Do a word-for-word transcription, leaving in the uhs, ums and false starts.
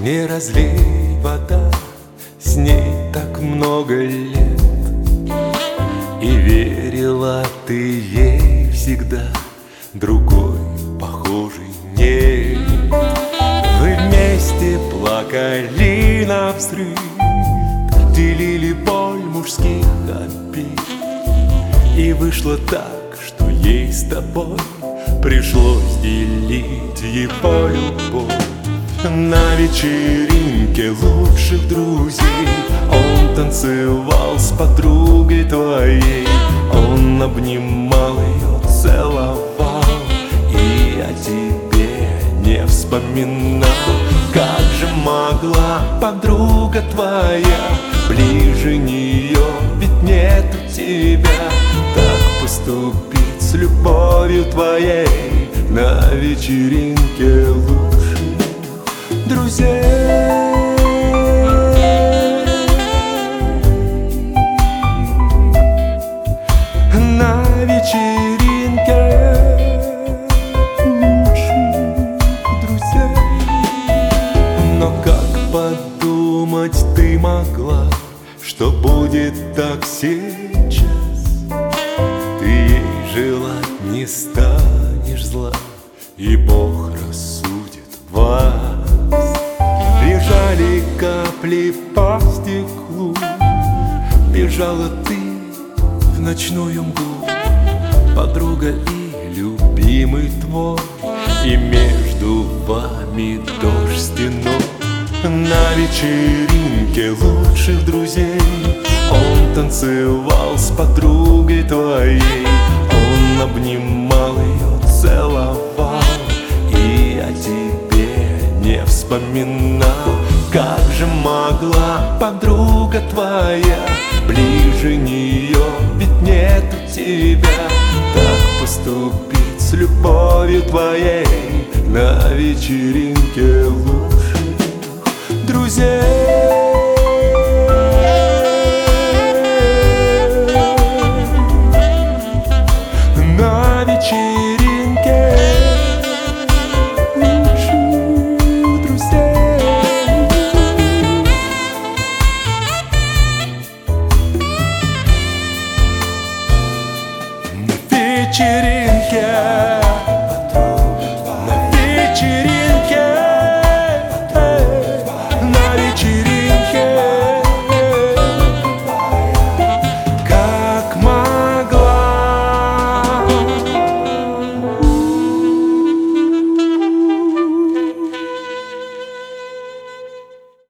Не разлей вода, с ней так много лет, и верила ты ей всегда, другой похожей нет. Вы вместе плакали навзрыд, делили боль мужских обид, и вышло так, что ей с тобой пришлось делить его любовь. На вечеринке лучших друзей он танцевал с подругой твоей, он обнимал ее, целовал, и о тебе не вспоминал. Как же могла подруга твоя ближе нее, ведь нету тебя, так поступить с любовью твоей на вечеринке лучших друзей. На вечеринке лучших друзей. Но как подумать ты могла, что будет так сейчас? Ты ей желать не станешь зла, и Бог рассудит вас. Бежали капли по стеклу, бежала ты в ночную мглу, подруга и любимый твой, и между вами дождь стеной. На вечеринке лучших друзей он танцевал с подругой твоей, он обнимал ее, целовал, и о тебе не вспоминал. Как же могла подруга твоя ближе нее, ведь нету тебя, так поступить с любовью твоей на вечеринке лучших